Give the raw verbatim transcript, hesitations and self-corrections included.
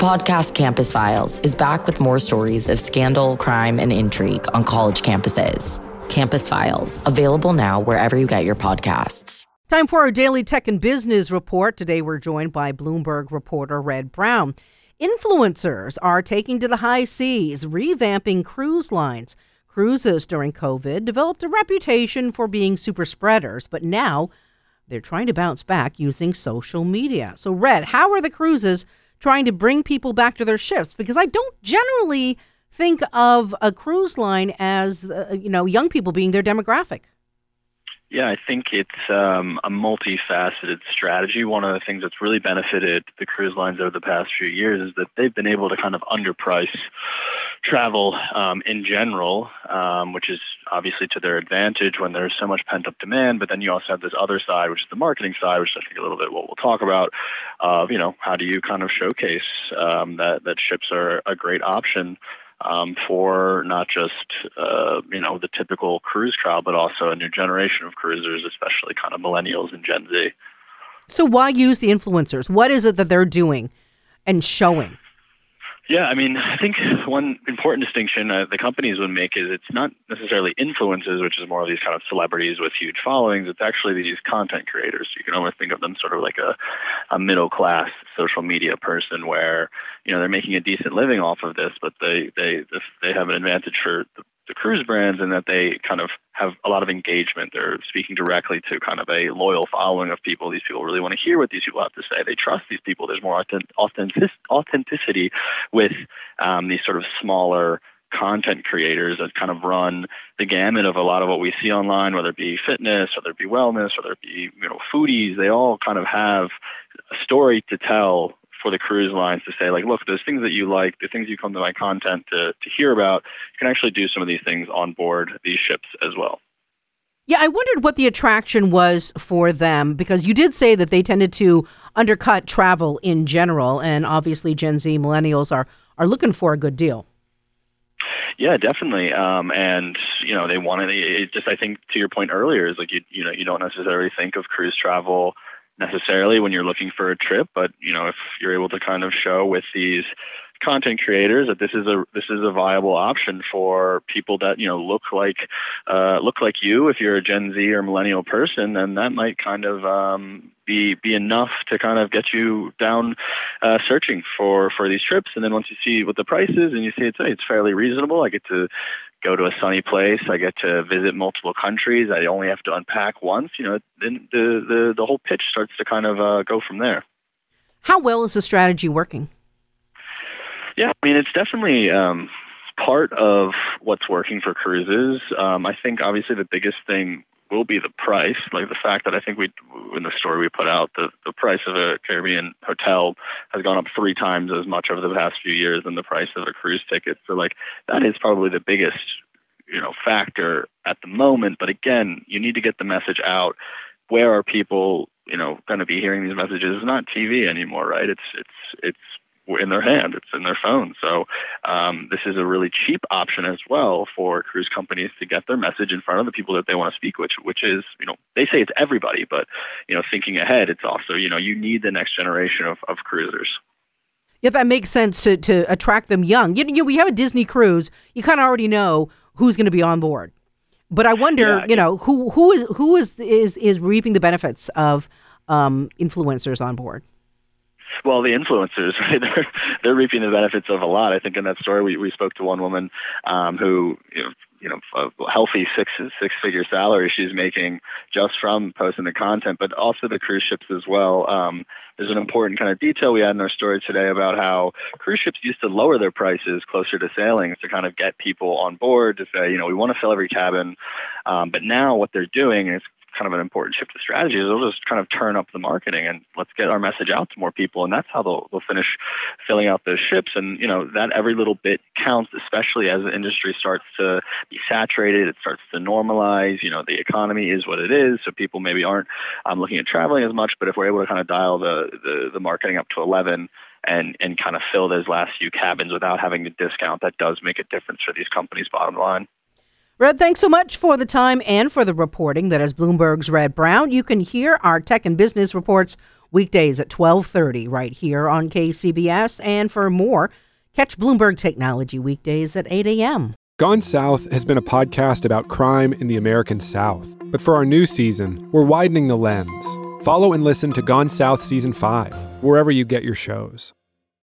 podcast Campus Files is back with more stories of scandal, crime, and intrigue on college campuses. Campus Files, available now wherever you get your podcasts. Time for our daily tech and business report. Today we're joined by Bloomberg reporter Red Brown. Influencers are taking to the high seas, revamping cruise lines. Cruises during COVID developed a reputation for being super spreaders, but now they're trying to bounce back using social media. So, Red, how are the cruises trying to bring people back to their ships? Because I don't generally think of a cruise line as, uh, you know, young people being their demographic. Yeah, I think it's um, a multifaceted strategy. One of the things that's really benefited the cruise lines over the past few years is that they've been able to kind of underprice travel um, in general, um, which is obviously to their advantage when there's so much pent-up demand. But then you also have this other side, which is the marketing side, which I think a little bit what we'll talk about, of, you know, how do you kind of showcase um, that, that ships are a great option Um, for not just, uh, you know, the typical cruise crowd, but also a new generation of cruisers, especially kind of millennials and Gen Z. So why use the influencers? What is it that they're doing and showing? Yeah, I mean, I think one important distinction uh, the companies would make is it's not necessarily influencers, which is more of these kind of celebrities with huge followings. It's actually these content creators. You can almost think of them sort of like a, a middle-class social media person where, you know, they're making a decent living off of this, but they they they have an advantage for the, the cruise brands in that they kind of have a lot of engagement. They're speaking directly to kind of a loyal following of people. These people really want to hear what these people have to say. They trust these people. There's more authentic, authenticity with um, these sort of smaller content creators that kind of run the gamut of a lot of what we see online, whether it be fitness, whether it be wellness, whether it be, you know, foodies. They all kind of have a story to tell for the cruise lines to say, like, look, there's things that you like, the things you come to my content to, to hear about. You can actually do some of these things on board these ships as well. Yeah, I wondered what the attraction was for them, because you did say that they tended to undercut travel in general, and obviously Gen Z millennials are, are looking for a good deal. Yeah, definitely. Um, and, you know, they wanted it just, I think to your point earlier is like, you, you know, you don't necessarily think of cruise travel necessarily when you're looking for a trip, but, you know, if you're able to kind of show with these content creators that this is a this is a viable option for people that, you know, look like uh, look like you, if you're a Gen Z or millennial person, then that might kind of um, be be enough to kind of get you down uh, searching for for these trips. And then once you see what the price is and you see it's it's fairly reasonable, I get to go to a sunny place, I get to visit multiple countries, I only have to unpack once, you know, then the the, the whole pitch starts to kind of uh, go from there. How well is the strategy working? Yeah, I mean, it's definitely um, part of what's working for cruises. Um, I think obviously the biggest thing will be the price, like the fact that I think we, in the story we put out, the, the price of a Caribbean hotel has gone up three times as much over the past few years than the price of a cruise ticket. So like that is probably the biggest, you know, factor at the moment. But again, you need to get the message out. Where are people, you know, going to be hearing these messages? It's not T V anymore, right? It's, it's, it's, in their hand, it's in their phone. So um, this is a really cheap option as well for cruise companies to get their message in front of the people that they want to speak with, which is, you know, they say it's everybody, but, you know, thinking ahead, it's also, you know, you need the next generation of, of cruisers. Yeah, that makes sense to, to attract them young. You know, we have a Disney cruise, you kind of already know who's going to be on board. But I wonder, yeah, you know, who who is who is is, is reaping the benefits of um, influencers on board? Well, the influencers, right? They're, they're reaping the benefits of a lot. I think in that story, we, we spoke to one woman um, who, you know, you know, a healthy six six figure salary she's making just from posting the content, but also the cruise ships as well. Um, there's an important kind of detail we had in our story today about how cruise ships used to lower their prices closer to sailings to kind of get people on board to say, you know, we want to fill every cabin. Um, but now what they're doing is kind of an important shift of strategy is they'll just kind of turn up the marketing and let's get our message out to more people. And that's how they'll, they'll finish filling out those ships. And, you know, that every little bit counts, especially as the industry starts to be saturated. It starts to normalize, you know, the economy is what it is. So people maybe aren't um, looking at traveling as much, but if we're able to kind of dial the, the, the marketing up to eleven and, and kind of fill those last few cabins without having to discount, that does make a difference for these companies' bottom line. Red, thanks so much for the time and for the reporting. That is Bloomberg's Red Brown. You can hear our tech and business reports weekdays at twelve thirty right here on K C B S. And for more, catch Bloomberg Technology weekdays at eight a.m. Gone South has been a podcast about crime in the American South. But for our new season, we're widening the lens. Follow and listen to Gone South Season five, wherever you get your shows.